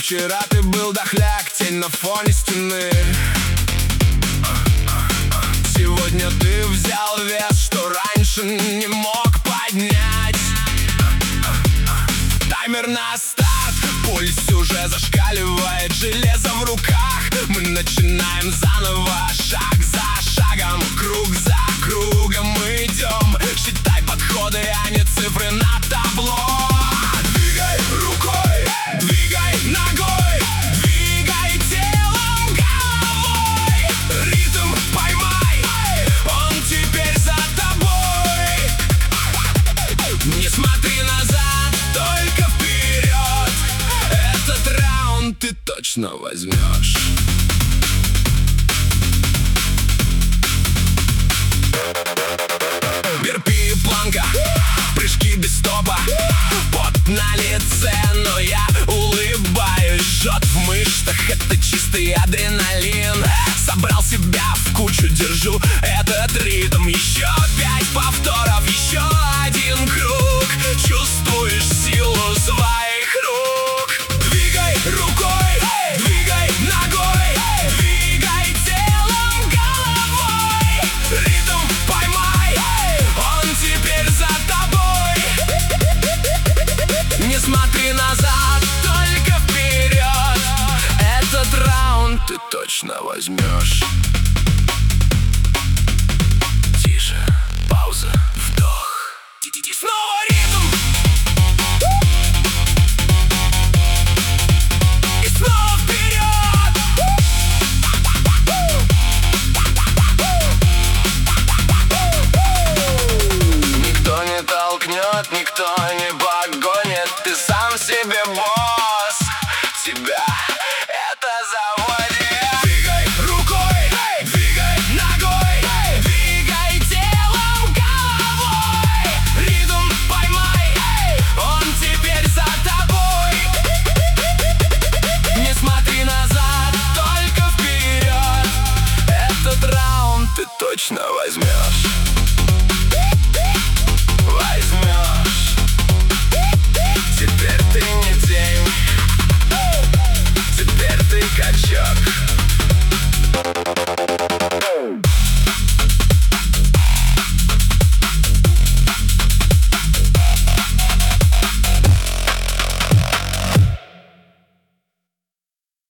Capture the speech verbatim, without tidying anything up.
Вчера ты был дохляк, тень на фоне стены. Сегодня ты взял вес, что раньше не мог поднять. Таймер на старт, пульс уже зашкаливает, железо в руках. Мы начинаем заново, шаг за шагом, круг за кругом мы идем. Считай подходы, а не цифры на табло. Двигай рукой, двигай ногой, двигай телом, головой. Ритм поймай, он теперь за тобой. Не смотри назад, только вперед. Этот раунд ты точно возьмешь. Берпи, планка, прыжки без стопа, пот на лице, но я улыбаюсь. Жжет в мышцах, это чистый адреналин. Собрал себя в кучу, держу этот ритм. Еще пять повторов, еще один круг. Чувствуешь силу своих рук. Двигай рукой, двигай ногой, двигай телом, головой. Ритм поймай, он теперь за тобой. Не смотри назад, только вперед. Этот раунд ты точно возьмешь. Тише, пауза, вдох. Снова ритм. И снова вперед. Никто не толкнет, никто не погонит. Ты сам себе босс. Тебя